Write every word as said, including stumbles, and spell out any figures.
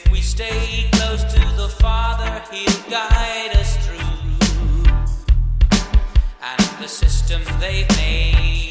If we stay close to the Father, He'll guide us through. And the system they've made